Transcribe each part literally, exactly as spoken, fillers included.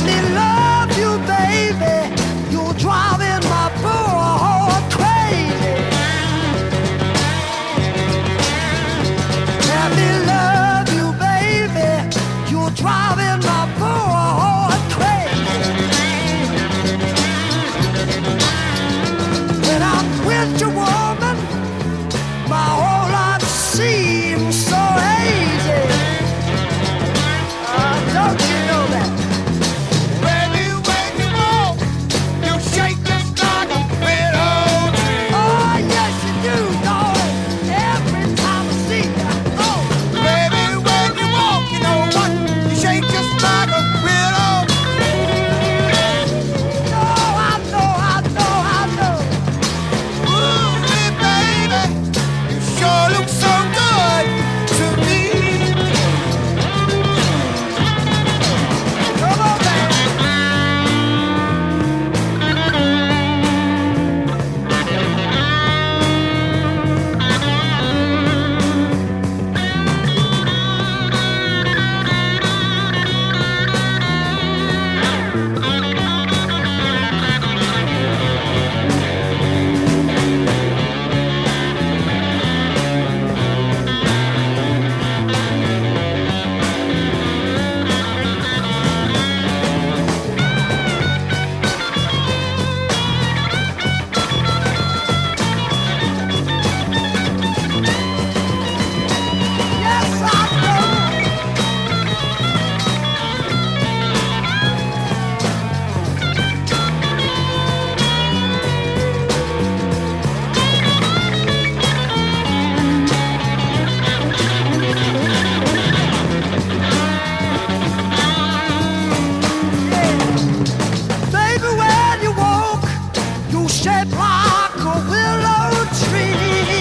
me love you, baby. You're driving my poor heart crazy. Let me love you, baby. You're driving my poor heart crazy. When I'm with you, woman, my whole life seems so hazy. Uh, don't you know that? Baby, when you walk, you shake just like a willow tree. Oh, yes, you do, darling. Every time I see you. Oh, Baby, when you walk, you know what? You shake just like a willow tree. no, I know, I know, I know. Ooh, baby, you sure look so good to me. Come on, baby. Yes, I know. Baby, when you walk, you shape like a willow tree.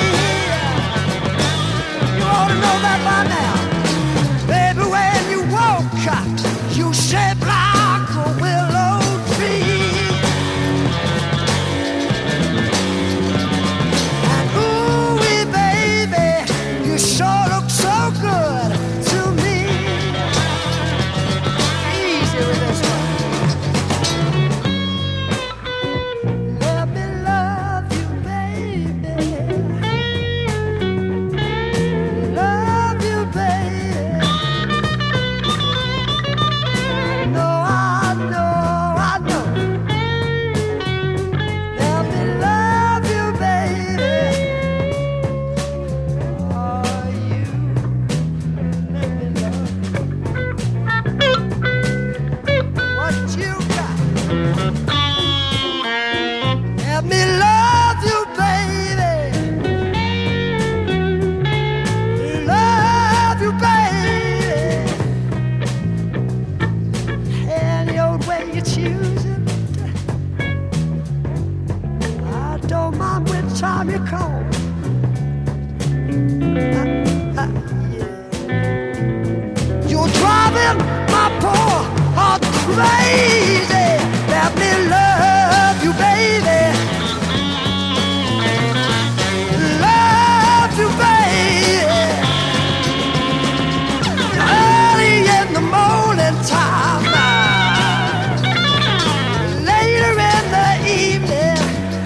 You ought to know that by now. Baby, when you walk, you shape like a willow tree. And ooh, wee baby, you sure look so good to me. Easy with this one. Let me love you, baby. Love you, baby. No, I know, I know. Let me love you, baby. Oh, you. Let me love what you got. Let me love you, baby. Love you, baby. Any old way you choose it. I don't mind which time you call. Uh, uh, yeah. You're driving my poor heart crazy. Let me love you, baby. Love you, baby. Early in the morning time, later in the evening.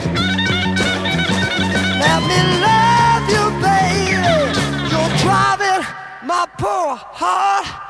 Let me love you, baby. You're driving my poor heart